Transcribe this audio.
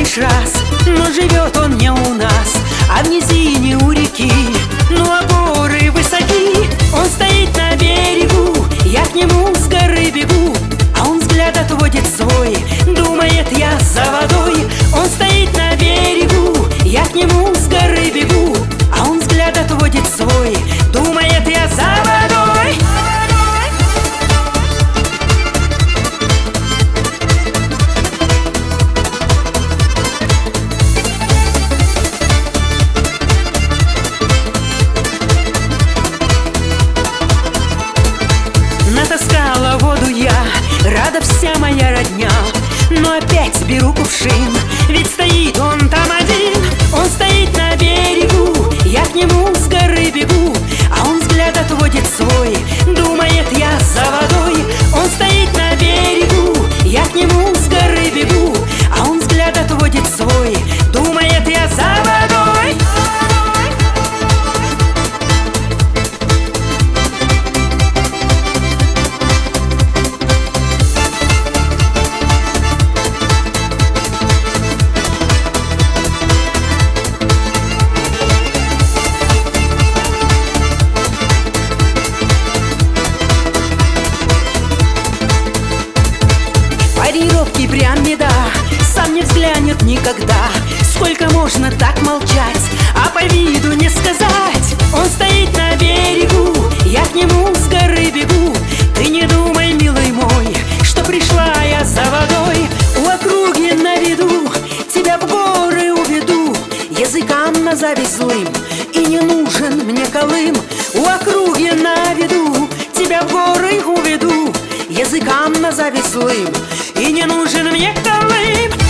лишь раз, но живет он не у нас, а в низине у реки. Ну а горы высоки, он стоит на берегу, я к нему с горы бегу, а он взгляд отводит свой, думает, я за водой. Он стоит на берегу, я к нему с горы бегу, а он взгляд отводит свой, думает, я за водой. Натаскала воду я, рада вся моя родня, но опять беру кувшин, ведь стоит он там один. Он стоит на берегу, я к нему с горы бегу, а он взгляд отводит свой, думает, я за водой. Он стоит на берегу, я к нему с горы бегу, а он взгляд отводит свой, думает, я за водой. Парировки прям беда, сам не взглянет никогда. Сколько можно так молчать, а по виду не сказать. Он стоит на берегу, я к нему с горы бегу. Ты не думай, милый мой, что пришла я за водой. У округи на виду, тебя в горы уведу. Языкам на зависть злым, и не нужен мне Колым. У округи на виду, тебя в горы уведу. Языкам на зависть злым, и не нужен мне Колым.